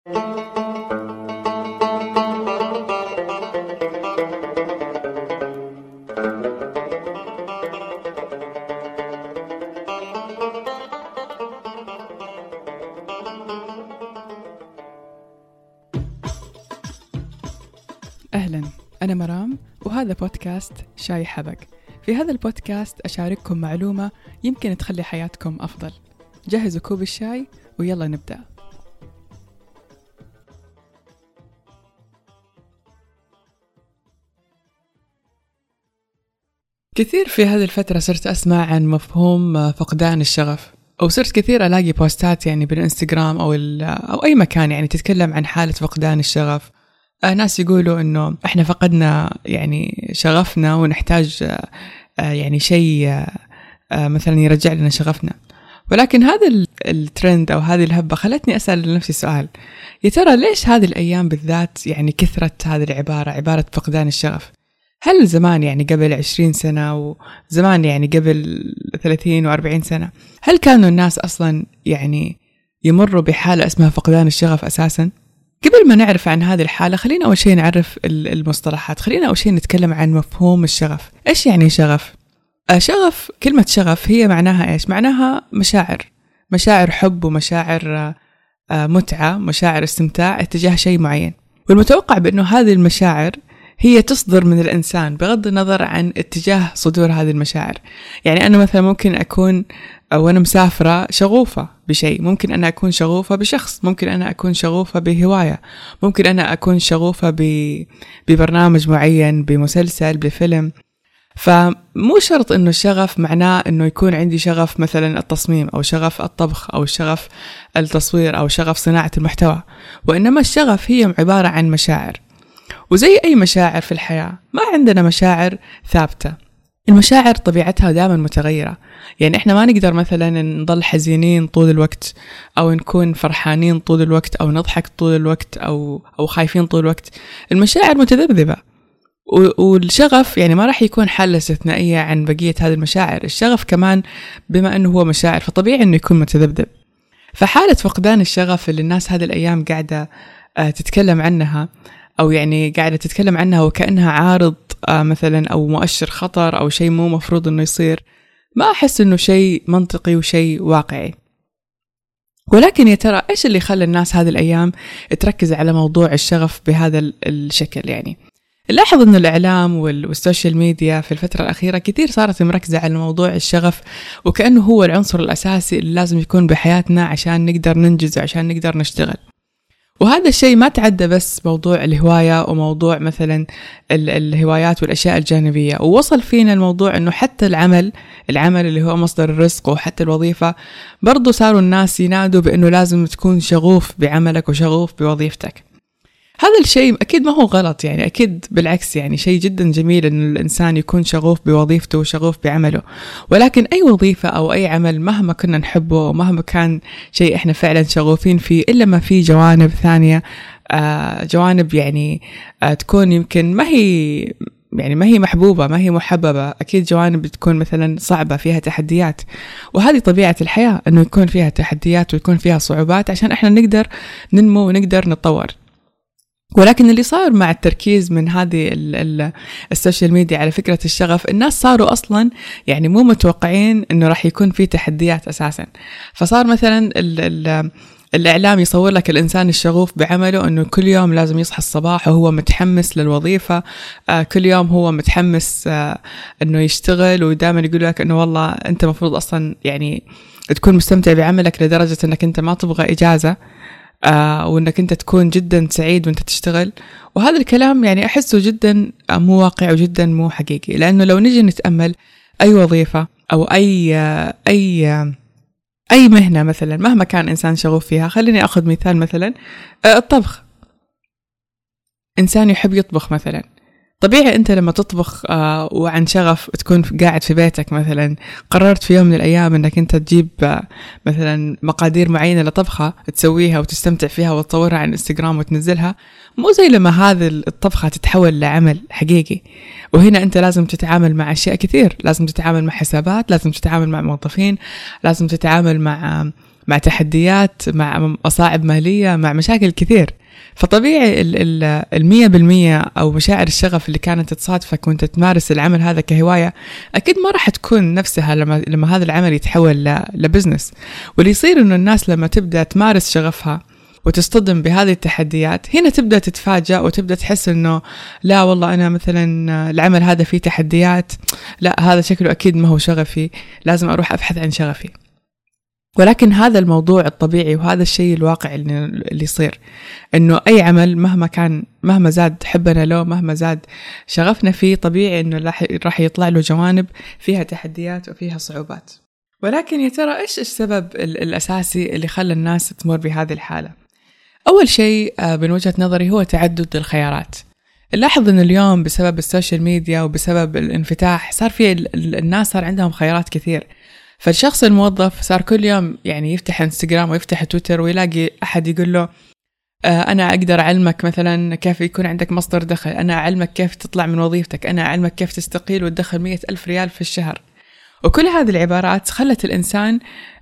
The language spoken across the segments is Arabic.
أهلا، أنا مرام وهذا بودكاست شاي حبق. في هذا البودكاست أشارككم معلومة يمكن تخلي حياتكم أفضل. جهزوا كوب الشاي ويلا نبدأ. كثير في هذه الفترة صرت أسمع عن مفهوم فقدان الشغف، أو صرت كثير ألاقي بوستات يعني بالإنستغرام أو أي مكان يعني تتكلم عن حالة فقدان الشغف. ناس يقولوا إنه إحنا فقدنا يعني شغفنا ونحتاج يعني شيء مثلا يرجع لنا شغفنا. ولكن هذا الترند أو هذه الهبة خلتني أسأل نفسي سؤال: يا ترى ليش هذه الأيام بالذات يعني كثرت هذه عبارة فقدان الشغف؟ هل زمان يعني قبل 20 سنة وزمان يعني قبل 30 و40 سنة هل كانوا الناس أصلا يعني يمروا بحالة اسمها فقدان الشغف أساسا؟ قبل ما نعرف عن هذه الحالة خلينا أول شيء نعرف المصطلحات. خلينا أول شيء نتكلم عن مفهوم الشغف. إيش يعني شغف؟ شغف، كلمة شغف هي معناها إيش؟ معناها مشاعر حب ومشاعر متعة، مشاعر استمتاع اتجاه شيء معين. والمتوقع بأنه هذه المشاعر هي تصدر من الإنسان بغض النظر عن اتجاه صدور هذه المشاعر. يعني أنا مثلا ممكن أكون وأنا مسافرة شغوفة بشيء، ممكن أنا أكون شغوفة بشخص، ممكن أنا أكون شغوفة بهواية، ممكن أنا أكون شغوفة ببرنامج معين، بمسلسل، بفيلم. فمو شرط إنه الشغف معناه إنه يكون عندي شغف مثلا التصميم أو شغف الطبخ أو شغف التصوير أو شغف صناعة المحتوى، وإنما الشغف هي عبارة عن مشاعر. وزي أي مشاعر في الحياة ما عندنا مشاعر ثابتة، المشاعر طبيعتها دائما متغيرة. يعني إحنا ما نقدر مثلا نضل حزينين طول الوقت أو نكون فرحانين طول الوقت أو نضحك طول الوقت أو خايفين طول الوقت. المشاعر متذبذبة، والشغف يعني ما راح يكون حالة استثنائية عن بقية هذه المشاعر. الشغف كمان بما أنه هو مشاعر فطبيعي أنه يكون متذبذب. فحالة فقدان الشغف اللي الناس هذه الأيام قاعدة تتكلم عنها أو يعني قاعدة تتكلم عنها وكأنها عارض مثلا أو مؤشر خطر أو شيء مو مفروض أنه يصير، ما أحس أنه شيء منطقي وشيء واقعي. ولكن يا ترى إيش اللي خلى الناس هذه الأيام تركز على موضوع الشغف بهذا الشكل؟ يعني لاحظ أن الإعلام والسوشيال ميديا في الفترة الأخيرة كثير صارت مركزة على موضوع الشغف وكأنه هو العنصر الأساسي اللي لازم يكون بحياتنا عشان نقدر ننجز وعشان نقدر نشتغل. وهذا الشيء ما تعدى بس موضوع الهواية وموضوع مثلا الهوايات والأشياء الجانبية، ووصل فينا الموضوع أنه حتى العمل اللي هو مصدر الرزق وحتى الوظيفة برضو صاروا الناس ينادوا بأنه لازم تكون شغوف بعملك وشغوف بوظيفتك. هذا الشيء أكيد ما هو غلط، يعني أكيد بالعكس، يعني شيء جدا جميل أن الإنسان يكون شغوف بوظيفته وشغوف بعمله. ولكن أي وظيفة أو أي عمل مهما كنا نحبه ومهما كان شيء إحنا فعلا شغوفين فيه إلا ما فيه جوانب ثانية، جوانب يعني تكون يمكن ما هي محبوبة، ما هي محببة. أكيد جوانب بتكون مثلا صعبة فيها تحديات، وهذه طبيعة الحياة أنه يكون فيها تحديات ويكون فيها صعوبات عشان إحنا نقدر ننمو ونقدر نتطور. ولكن اللي صار مع التركيز من هذه السوشيال ميديا على فكرة الشغف، الناس صاروا أصلا يعني مو متوقعين إنه راح يكون في تحديات أساسا. فصار مثلا الإعلام يصور لك الإنسان الشغوف بعمله إنه كل يوم لازم يصحى الصباح وهو متحمس للوظيفة، كل يوم هو متحمس إنه يشتغل، ودائما يقول لك إنه والله أنت مفروض أصلا يعني تكون مستمتع بعملك لدرجة إنك أنت ما تبغى إجازة، وإنك أنت تكون جدا سعيد وأنت تشتغل. وهذا الكلام يعني أحسه جدا مو واقع وجدا مو حقيقي، لأنه لو نجي نتأمل أي وظيفة أو أي مهنة مثلا مهما كان إنسان شغوف فيها، خليني أخذ مثال مثلا الطبخ. إنسان يحب يطبخ مثلا، طبيعي أنت لما تطبخ وعن شغف تكون قاعد في بيتك مثلا، قررت في يوم من الأيام أنك أنت تجيب مثلا مقادير معينة لطبخة تسويها وتستمتع فيها وتصورها على الانستغرام وتنزلها، مو زي لما هذه الطبخة تتحول لعمل حقيقي. وهنا أنت لازم تتعامل مع أشياء كثير، لازم تتعامل مع حسابات، لازم تتعامل مع موظفين، لازم تتعامل مع تحديات، مع مصاعب مالية، مع مشاكل كثير. فطبيعي 100% أو مشاعر الشغف اللي كانت تصادفك وانت تمارس العمل هذا كهواية أكيد ما راح تكون نفسها لما هذا العمل يتحول لبزنس. واللي يصير إنه الناس لما تبدأ تمارس شغفها وتصطدم بهذه التحديات، هنا تبدأ تتفاجأ وتبدأ تحس إنه لا والله أنا مثلا العمل هذا فيه تحديات، لا هذا شكله أكيد ما هو شغفي، لازم أروح أبحث عن شغفي. ولكن هذا الموضوع الطبيعي وهذا الشيء الواقع اللي يصير، إنه أي عمل مهما زاد حبنا له، مهما زاد شغفنا فيه، طبيعي إنه راح يطلع له جوانب فيها تحديات وفيها صعوبات. ولكن يا ترى إيش السبب الأساسي اللي خلى الناس تمر بهذه الحالة؟ أول شيء من وجهة نظري هو تعدد الخيارات. نلاحظ إنه اليوم بسبب السوشيال ميديا وبسبب الانفتاح صار في الناس صار عندهم خيارات كثير. فالشخص الموظف صار كل يوم يعني يفتح انستغرام ويفتح تويتر ويلاقي أحد يقول له أنا أقدر أعلمك مثلا كيف يكون عندك مصدر دخل، أنا أعلمك كيف تطلع من وظيفتك، أنا أعلمك كيف تستقيل وتدخل 100,000 ريال في الشهر. وكل هذه العبارات خلت الإنسان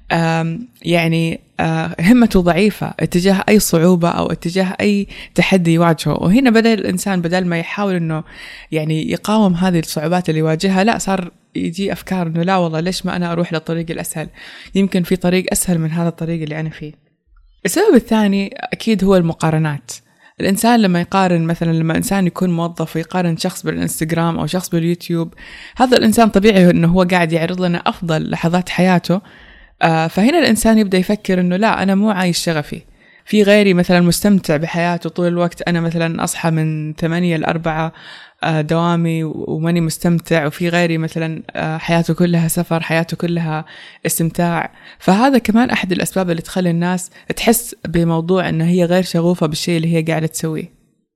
يعني همته ضعيفة اتجاه أي صعوبة أو اتجاه أي تحدي يواجهه. وهنا بدأ الإنسان بدل ما يحاول إنه يعني يقاوم هذه الصعوبات اللي يواجهها، لا صار يجي أفكار إنه لا والله ليش ما أنا أروح للطريق الأسهل، يمكن في طريق أسهل من هذا الطريق اللي أنا فيه. السبب الثاني أكيد هو المقارنات. الإنسان لما يقارن، مثلا لما إنسان يكون موظف ويقارن شخص بالإنستغرام أو شخص باليوتيوب، هذا الإنسان طبيعي إنه هو قاعد يعرض لنا أفضل لحظات حياته. فهنا الإنسان يبدأ يفكر إنه لا أنا مو عايش شغفي، في غيري مثلا مستمتع بحياته طول الوقت، أنا مثلا أصحى من 8 ل 4 دوامي وماني مستمتع، وفي غيري مثلا حياته كلها سفر، حياته كلها استمتاع. فهذا كمان أحد الأسباب اللي تخلي الناس تحس بموضوع أنه هي غير شغوفة بالشيء اللي هي قاعدة تسويه.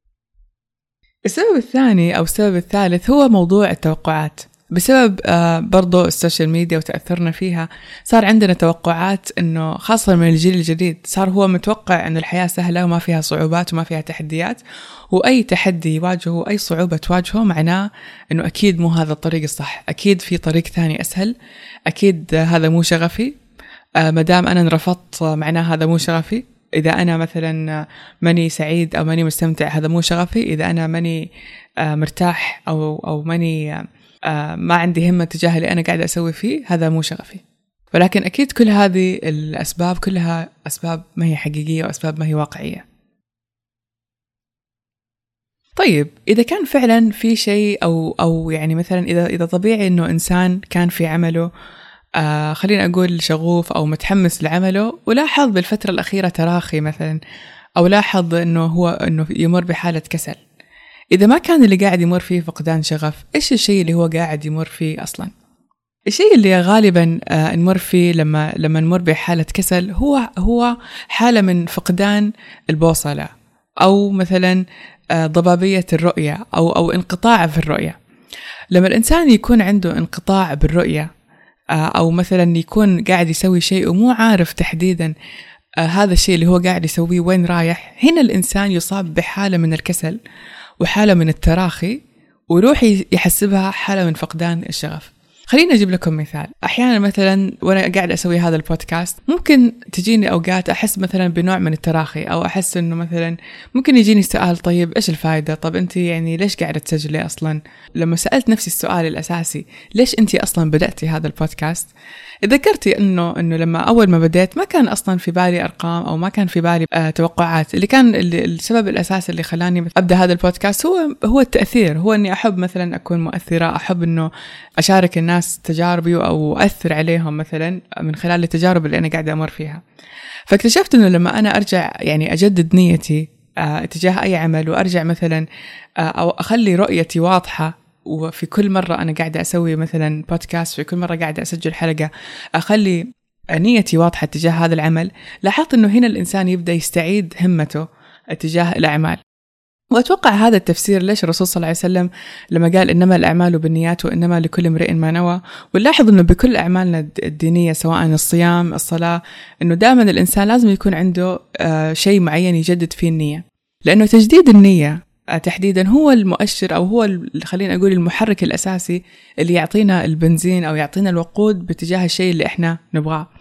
السبب الثاني أو السبب الثالث هو موضوع التوقعات. بسبب برضو السوشيال ميديا وتأثرنا فيها، صار عندنا توقعات إنه خاصة من الجيل الجديد صار هو متوقع إنه الحياة سهلة وما فيها صعوبات وما فيها تحديات، وأي تحدي يواجهه أي صعوبة تواجهه معناه إنه أكيد مو هذا الطريق الصح، أكيد في طريق ثاني أسهل، أكيد هذا مو شغفي، مدام أنا انرفضت معناه هذا مو شغفي، إذا أنا مثلا ماني سعيد أو ماني مستمتع هذا مو شغفي، إذا أنا ماني مرتاح أو ماني ما عندي همة تجاه اللي أنا قاعدة أسوي فيه هذا مو شغفي. ولكن أكيد كل هذه الأسباب كلها أسباب ما هي حقيقية وأسباب ما هي واقعية. طيب إذا كان فعلا في شيء أو يعني مثلا إذا طبيعي إنه إنسان كان في عمله خلينا أقول شغوف أو متحمس لعمله، ولاحظ بالفترة الأخيرة تراخي مثلا، أو لاحظ إنه يمر بحالة كسل، إذا ما كان اللي قاعد يمر فيه فقدان شغف، إيش الشيء اللي هو قاعد يمر فيه أصلاً؟ الشيء اللي غالباً نمر فيه لما نمر بحالة كسل هو حالة من فقدان البوصلة، أو مثلاً ضبابية الرؤية أو انقطاع في الرؤية. لما الإنسان يكون عنده انقطاع بالرؤية، أو مثلاً يكون قاعد يسوي شيء ومو عارف تحديداً هذا الشيء اللي هو قاعد يسويه وين رايح، هنا الإنسان يصاب بحالة من الكسل وحالة من التراخي، ويروح يحسبها حالة من فقدان الشغف. خلينا أجيب لكم مثال. أحيانا مثلا وأنا قاعد أسوي هذا البودكاست ممكن تجيني أوقات أحس مثلا بنوع من التراخي، أو أحس إنه مثلا ممكن يجيني سؤال طيب إيش الفائدة؟ طب أنت يعني ليش قاعدة تسجلي أصلا؟ لما سألت نفسي السؤال الأساسي ليش أنت أصلا بدأتي هذا البودكاست، ذكرتي إنه لما أول ما بديت ما كان أصلا في بالي أرقام أو ما كان في بالي توقعات. اللي كان السبب الأساسي اللي خلاني أبدأ هذا البودكاست هو التأثير، هو إني أحب مثلا أكون مؤثرة، أحب إنه أشارك الناس تجاربي أو أثر عليهم مثلا من خلال التجارب اللي أنا قاعدة أمر فيها. فاكتشفت إنه لما أنا أرجع يعني أجدد نيتي تجاه أي عمل، وأرجع مثلا أو أخلي رؤيتي واضحة، وفي كل مرة أنا قاعدة أسوي مثلا بودكاست، في كل مرة قاعدة أسجل حلقة، أخلي نيتي واضحة تجاه هذا العمل، لاحظت أنه هنا الإنسان يبدأ يستعيد همته تجاه الأعمال. وأتوقع هذا التفسير ليش الرسول صلى الله عليه وسلم لما قال إنما الأعمال بالنيات وإنما لكل امرئ ما نوى. ونلاحظ أنه بكل أعمالنا الدينية سواء الصيام، الصلاة، أنه دائما الإنسان لازم يكون عنده شيء معين يجدد فيه النية، لأنه تجديد النية تحديدا هو المؤشر أو هو خلينا أقول المحرك الأساسي اللي يعطينا البنزين أو يعطينا الوقود باتجاه الشيء اللي إحنا نبغاه.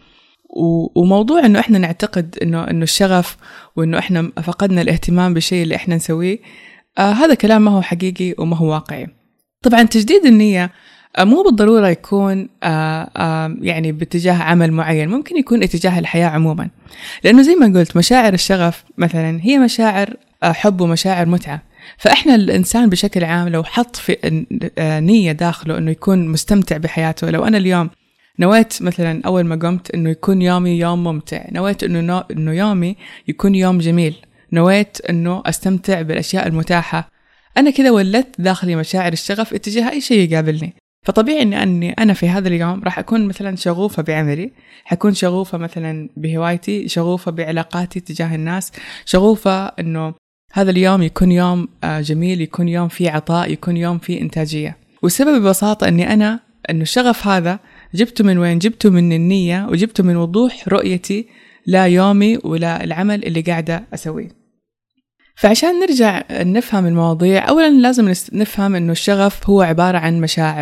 وموضوع إنه إحنا نعتقد إنه الشغف وإنه إحنا فقدنا الاهتمام بالشيء اللي إحنا نسويه، هذا كلام ما هو حقيقي وما هو واقعي. طبعا تجديد النية مو بالضرورة يكون يعني باتجاه عمل معين، ممكن يكون اتجاه الحياة عموما، لأنه زي ما قلت مشاعر الشغف مثلا هي مشاعر حب ومشاعر متعة. فإحنا الإنسان بشكل عام لو حط في نية داخله إنه يكون مستمتع بحياته، لو أنا اليوم نويت مثلا أول ما قمت إنه يكون يومي يوم ممتع، نويت إنه يومي يكون يوم جميل، نويت إنه أستمتع بالأشياء المتاحة، أنا كده ولدت داخلي مشاعر الشغف اتجاه أي شيء يقابلني. فطبيعي أني أنا في هذا اليوم راح أكون مثلا شغوفة بعملي، حكون شغوفة مثلا بهوايتي، شغوفة بعلاقاتي تجاه الناس، شغوفة أنه هذا اليوم يكون يوم جميل، يكون يوم فيه عطاء، يكون يوم فيه إنتاجية. والسبب ببساطة أنه الشغف هذا جبته من وين؟ جبته من النية، وجبته من وضوح رؤيتي لا يومي ولا العمل اللي قاعدة أسويه. فعشان نرجع نفهم المواضيع، أولا لازم نفهم أنه الشغف هو عبارة عن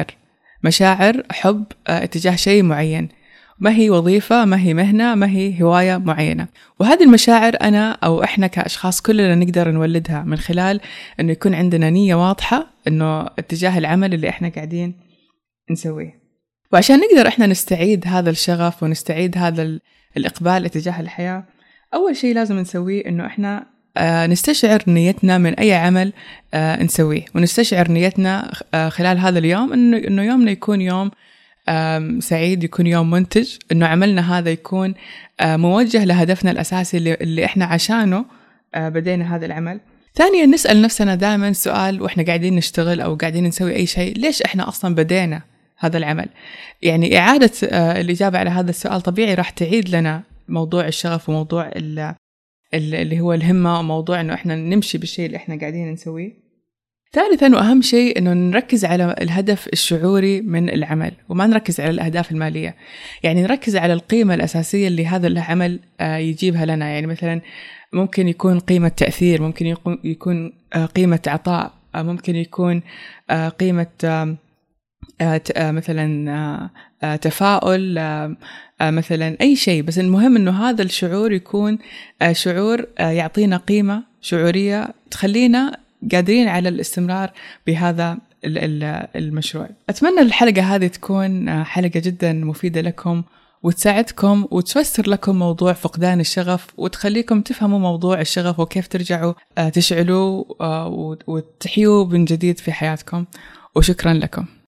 مشاعر حب اتجاه شيء معين، ما هي وظيفة، ما هي مهنة، ما هي هواية معينة. وهذه المشاعر أنا أو إحنا كأشخاص كلنا نقدر نولدها من خلال أنه يكون عندنا نية واضحة أنه اتجاه العمل اللي إحنا قاعدين نسويه. وعشان نقدر إحنا نستعيد هذا الشغف ونستعيد هذا الإقبال اتجاه الحياة، أول شيء لازم نسويه أنه إحنا نستشعر نيتنا من أي عمل نسويه، ونستشعر نيتنا خلال هذا اليوم إنه يومنا يكون يوم سعيد، يكون يوم منتج، إنه عملنا هذا يكون موجه لهدفنا الأساسي اللي إحنا عشانه بدينا هذا العمل. ثانيا نسأل نفسنا دائما سؤال وإحنا قاعدين نشتغل أو قاعدين نسوي أي شيء، ليش إحنا أصلا بدينا هذا العمل؟ يعني إعادة الإجابة على هذا السؤال طبيعي راح تعيد لنا موضوع الشغف وموضوع اللي هو الهمة، وموضوع إنه إحنا نمشي بالشيء اللي إحنا قاعدين نسويه. ثالثاً وأهم شيء إنه نركز على الهدف الشعوري من العمل، وما نركز على الأهداف المالية. يعني نركز على القيمة الأساسية اللي هذا العمل يجيبها لنا. يعني مثلاً ممكن يكون قيمة تأثير، ممكن يكون قيمة عطاء، ممكن يكون قيمة مثلا تفاؤل، مثلا أي شيء، بس المهم أنه هذا الشعور يكون شعور يعطينا قيمة شعورية تخلينا قادرين على الاستمرار بهذا المشروع. أتمنى الحلقة هذه تكون حلقة جدا مفيدة لكم، وتساعدكم وتفسر لكم موضوع فقدان الشغف، وتخليكم تفهموا موضوع الشغف وكيف ترجعوا تشعلوا وتحيوا من جديد في حياتكم. وشكرا لكم.